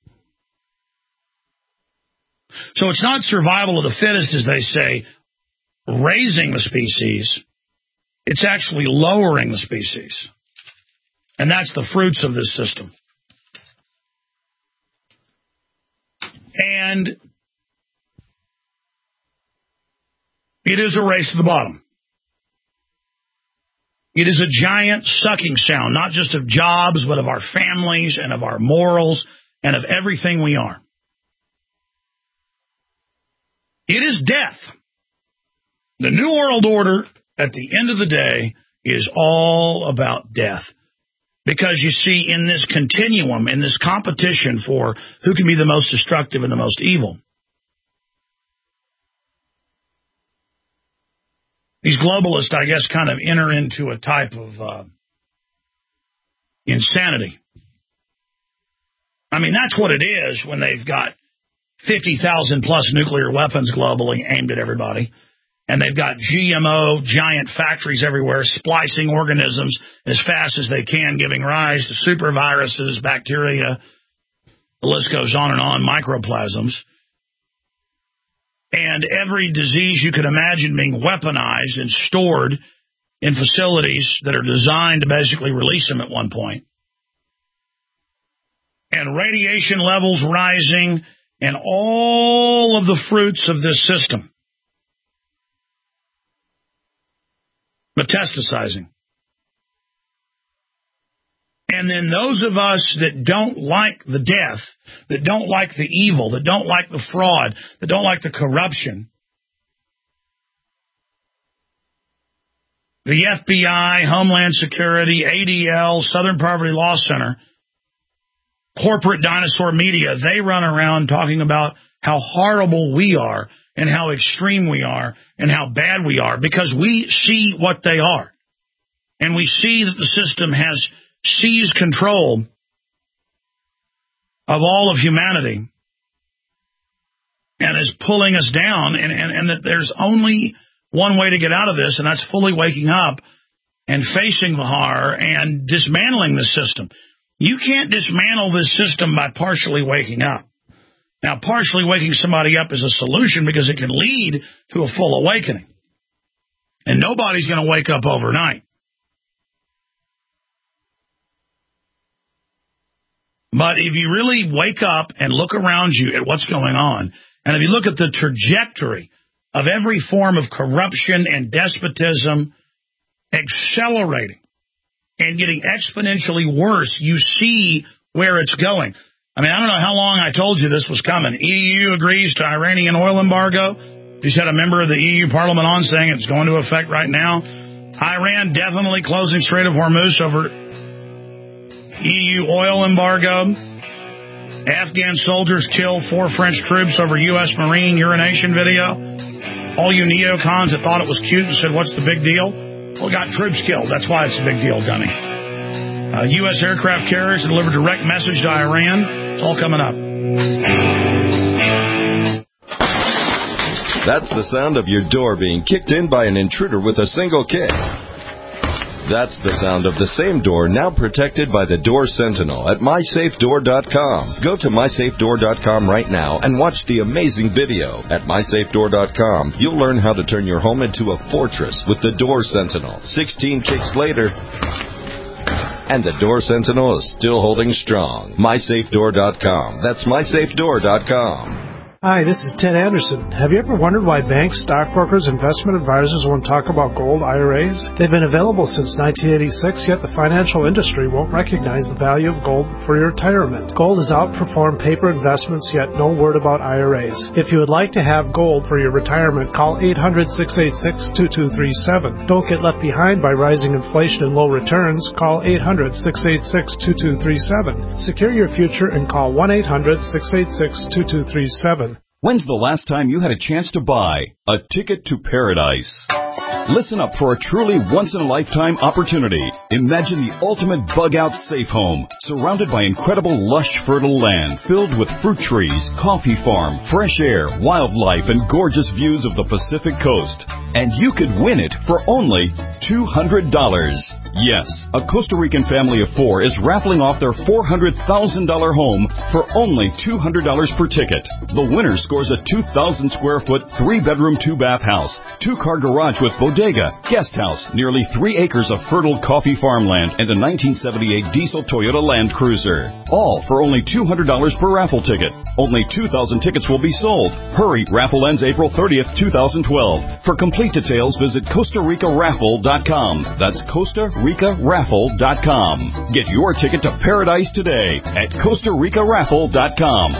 So it's not survival of the fittest, as they say, raising the species. It's actually lowering the species. And that's the fruits of this system. And it is a race to the bottom. It is a giant sucking sound, not just of jobs, but of our families and of our morals and of everything we are. It is death. The New World Order, at the end of the day, is all about death. Because, you see, in this continuum, in this competition for who can be the most destructive and the most evil, these globalists, I guess, kind of enter into a type of uh, insanity. I mean, that's what it is when they've got fifty thousand plus nuclear weapons globally aimed at everybody. And they've got G M O giant factories everywhere, splicing organisms as fast as they can, giving rise to super viruses, bacteria, the list goes on and on, microplasms. And every disease you could imagine being weaponized and stored in facilities that are designed to basically release them at one point. And radiation levels rising, and all of the fruits of this system metastasizing. And then those of us that don't like the death, that don't like the evil, that don't like the fraud, that don't like the corruption, the F B I, Homeland Security, A D L, Southern Poverty Law Center, corporate dinosaur media, they run around talking about how horrible we are and how extreme we are and how bad we are, because we see what they are. And we see that the system has seized control of all of humanity and is pulling us down, and, and, and that there's only one way to get out of this, and that's fully waking up and facing the horror and dismantling the system. You can't dismantle this system by partially waking up. Now, partially waking somebody up is a solution because it can lead to a full awakening. And nobody's going to wake up overnight. But if you really wake up and look around you at what's going on, and if you look at the trajectory of every form of corruption and despotism accelerating and getting exponentially worse, you see where it's going. I mean, I don't know how long I told you this was coming. E U agrees to Iranian oil embargo. You said a member of the E U Parliament on saying it's going to affect right now. Iran definitely closing Strait of Hormuz over E U oil embargo. Afghan soldiers kill four French troops over U S Marine urination video. All you neocons that thought it was cute and said, what's the big deal? Well, got troops killed. That's why it's a big deal, dummy. Uh, U S aircraft carriers deliver direct message to Iran. It's all coming up. That's the sound of your door being kicked in by an intruder with a single kick. That's the sound of the same door now protected by the Door Sentinel at my safe door dot com. Go to my safe door dot com right now and watch the amazing video. At my safe door dot com, you'll learn how to turn your home into a fortress with the Door Sentinel. sixteen kicks later, and the Door Sentinel is still holding strong. my safe door dot com. That's my safe door dot com. Hi, this is Ted Anderson. Have you ever wondered why banks, stockbrokers, investment advisors won't talk about gold I R As? They've been available since nineteen eighty-six, yet the financial industry won't recognize the value of gold for your retirement. Gold has outperformed paper investments, yet no word about I R As. If you would like to have gold for your retirement, call eight hundred, six eight six, two two three seven. Don't get left behind by rising inflation and low returns. Call eight hundred, six eight six, two two three seven. Secure your future and call one eight hundred, six eight six, two two three seven. When's the last time you had a chance to buy a ticket to paradise? Listen up for a truly once-in-a-lifetime opportunity. Imagine the ultimate bug-out safe home, surrounded by incredible lush, fertile land filled with fruit trees, coffee farm, fresh air, wildlife, and gorgeous views of the Pacific coast. And you could win it for only two hundred dollars. Yes, a Costa Rican family of four is raffling off their four hundred thousand dollars home for only two hundred dollars per ticket. The winner scores a two thousand square foot, three-bedroom, two-bath house, two-car garage with bodega, guest house, nearly three acres of fertile coffee farmland, and a nineteen seventy-eight diesel Toyota Land Cruiser. All for only two hundred dollars per raffle ticket. Only two thousand tickets will be sold. Hurry, raffle ends April thirtieth, two thousand twelve. For complete details, visit Costa Rica Raffle dot com. That's Costa Rica Raffle dot com. Get your ticket to paradise today at Costa Rica Raffle dot com.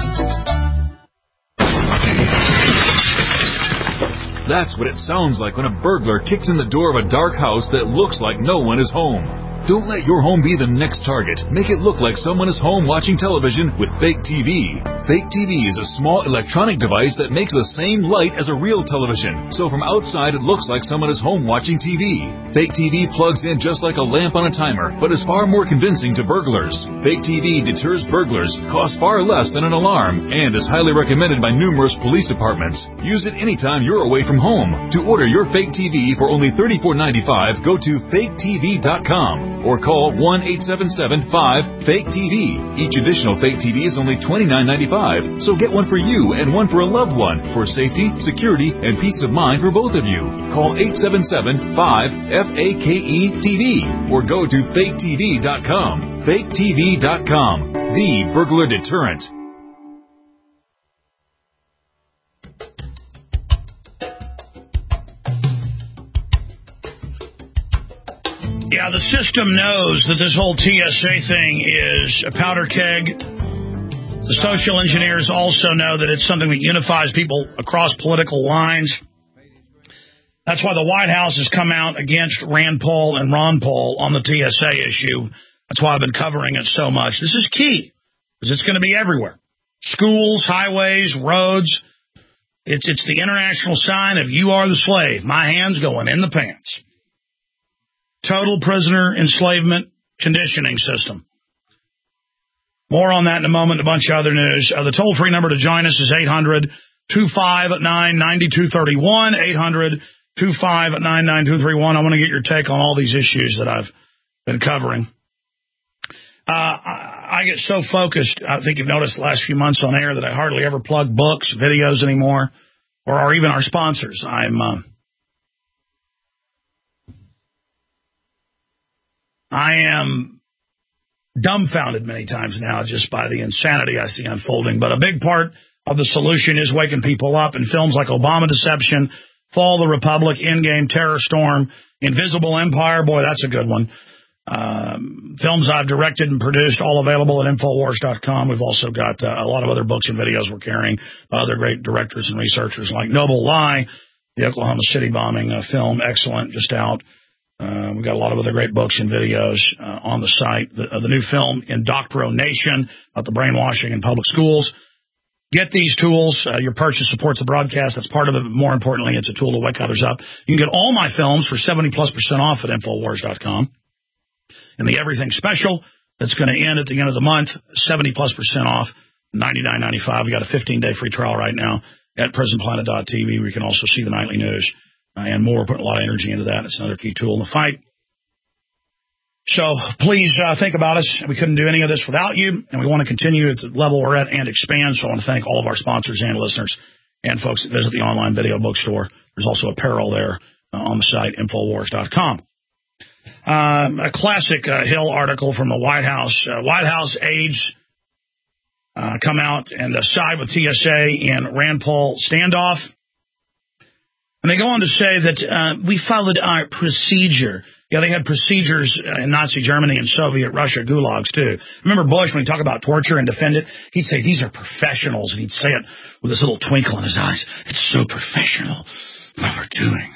That's what it sounds like when a burglar kicks in the door of a dark house that looks like no one is home. Don't let your home be the next target. Make it look like someone is home watching television with Fake T V. Fake T V is a small electronic device that makes the same light as a real television. So from outside, it looks like someone is home watching T V. Fake T V plugs in just like a lamp on a timer, but is far more convincing to burglars. Fake T V deters burglars, costs far less than an alarm, and is highly recommended by numerous police departments. Use it anytime you're away from home. To order your Fake T V for only thirty-four ninety-five, go to fake T V dot com. Or call one eight seven seven, five, fake T V. Each additional Fake T V is only twenty-nine ninety-five, so get one for you and one for a loved one for safety, security, and peace of mind for both of you. Call eight seven seven, five, F A K E T V or go to fake T V dot com. fake T V dot com, the burglar deterrent. Yeah, the system knows that this whole T S A thing is a powder keg. The social engineers also know that it's something that unifies people across political lines. That's why the White House has come out against Rand Paul and Ron Paul on the T S A issue. That's why I've been covering it so much. This is key, because it's going to be everywhere. Schools, highways, roads. It's, it's the international sign of you are the slave. My hand's going in the pants. Total prisoner enslavement conditioning system. More on that in a moment, a bunch of other news. Uh, the toll-free number to join us is eight hundred, two five nine, nine two three one, eight hundred, two five nine, nine two three one. I want to get your take on all these issues that I've been covering. Uh, I, I get so focused, I think you've noticed the last few months on air, that I hardly ever plug books, videos anymore, or, or even our sponsors. I'm... Uh, I am dumbfounded many times now just by the insanity I see unfolding. But a big part of the solution is waking people up. And films like Obama Deception, Fall of the Republic, Endgame, Terror Storm, Invisible Empire, boy, that's a good one. Um, films I've directed and produced, all available at Infowars dot com. We've also got uh, a lot of other books and videos we're carrying by other great directors and researchers like Noble Lie, the Oklahoma City bombing uh, film, excellent, just out. Uh, we've got a lot of other great books and videos uh, on the site. The, uh, the new film, Indoctrination, about the brainwashing in public schools. Get these tools. Uh, your purchase supports the broadcast. That's part of it. But more importantly, it's a tool to wake others up. You can get all my films for seventy plus percent off at Infowars dot com. And the Everything Special that's going to end at the end of the month, seventy plus percent off, ninety-nine ninety-five. We got a fifteen day free trial right now at prison planet dot t v, where you can also see the nightly news. Uh, and more. We're putting a lot of energy into that. It's another key tool in the fight. So please uh, think about us. We couldn't do any of this without you, and we want to continue at the level we're at and expand. So I want to thank all of our sponsors and listeners and folks that visit the online video bookstore. There's also apparel there uh, on the site, Infowars dot com. Um, a classic uh, Hill article from the White House. Uh, White House aides uh, come out and uh, side with T S A in Rand Paul standoff. And they go on to say that uh, we followed our procedure. Yeah, they had procedures in Nazi Germany and Soviet Russia, gulags, too. Remember Bush, when he talked about torture and defend it, he'd say, these are professionals. And he'd say it with this little twinkle in his eyes. It's so professional what we're doing.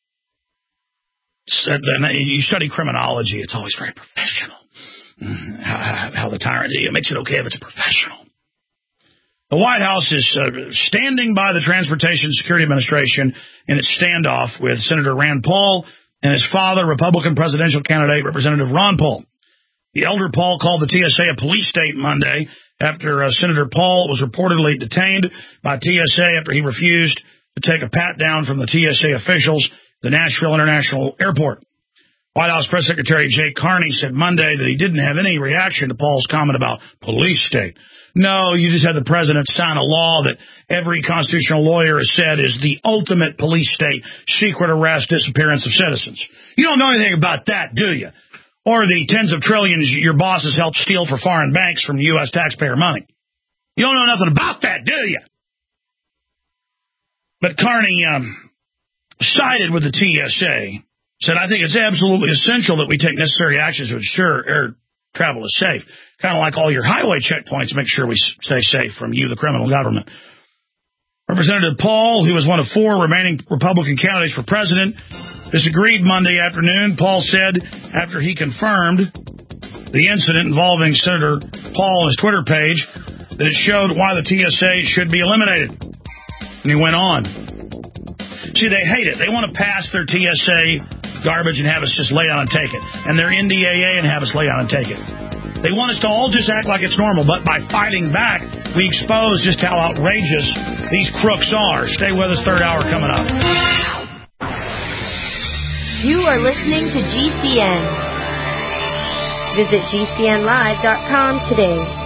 So, you study criminology, it's always very professional. How, how the tyrant, it makes it okay if it's professional. The White House is uh, standing by the Transportation Security Administration in its standoff with Senator Rand Paul and his father, Republican presidential candidate, Representative Ron Paul. The elder Paul called the T S A a police state Monday after uh, Senator Paul was reportedly detained by T S A after he refused to take a pat down from the T S A officials at the Nashville International Airport. White House Press Secretary Jay Carney said Monday that he didn't have any reaction to Paul's comment about police state. No, you just had the president sign a law that every constitutional lawyer has said is the ultimate police state, secret arrest, disappearance of citizens. You don't know anything about that, do you? Or the tens of trillions your bosses helped steal for foreign banks from U S taxpayer money. You don't know nothing about that, do you? But Carney um, sided with the T S A, said, I think it's absolutely essential that we take necessary actions to ensure air travel is safe. Kind of like all your highway checkpoints, make sure we stay safe from you, the criminal government. Representative Paul, who was one of four remaining Republican candidates for president, disagreed Monday afternoon. Paul said after he confirmed the incident involving Senator Paul on his Twitter page that it showed why the T S A should be eliminated. And he went on. See, they hate it. They want to pass their T S A garbage and have us just lay down and take it. And their N D A A and have us lay down and take it. They want us to all just act like it's normal, but by fighting back, we expose just how outrageous these crooks are. Stay with us, third hour coming up. You are listening to G C N. Visit G C N live dot com today.